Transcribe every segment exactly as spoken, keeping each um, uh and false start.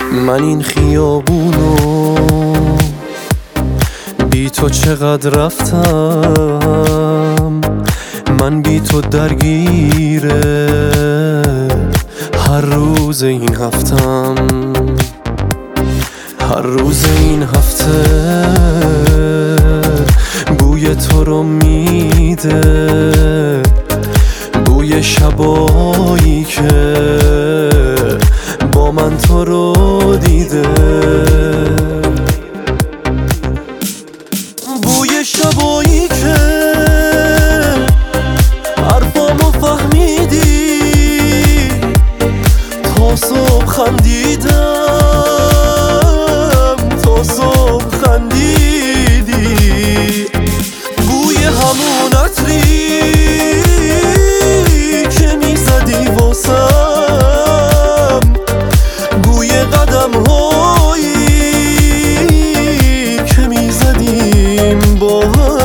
من این خیابونو بی تو چقدر رفتم، من بی تو درگیره هر روز این هفتم. هر روز این هفته بوی تو رو میده، بوی شبایی که با من تو رو دیده، بوی شبایی که حرفامو فهمیدی، تا صبح خندیدم تا صبح خندیدی، بوی همون عطری که میزدی واسم، بوی قدم هایی که میزدیم با هم.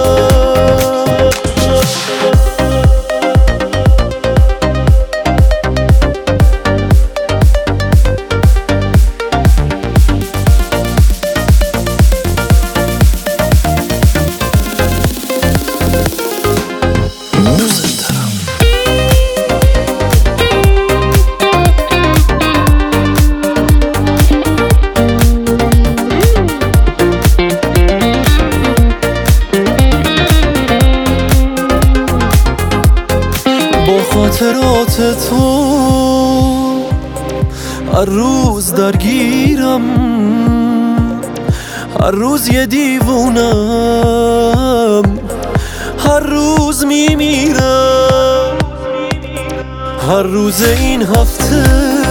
با خاطرات تو هر روز درگیرم، هر روز یه دیوونم، هر روز میمیرم. هر روز این هفته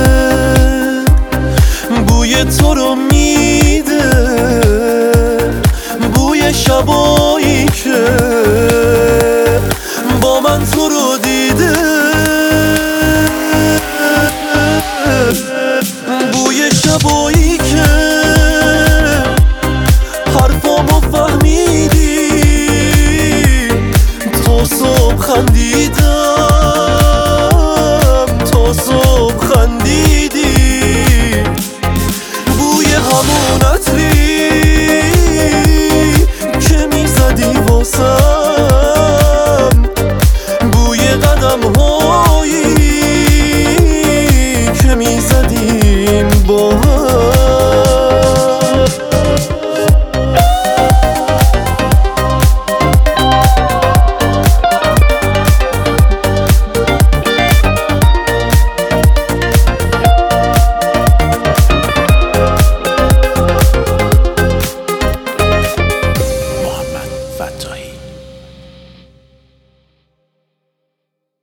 بوی تو رو میده، بوی شبایی که با من تو رو دیده، بوی شبایی که حرفامو فهمیدی، تا صبح خندیدم تا صبح خندیدی، بوی همون عطری که میزدی واسم، بوی قدم هایی که میزدیم با هم.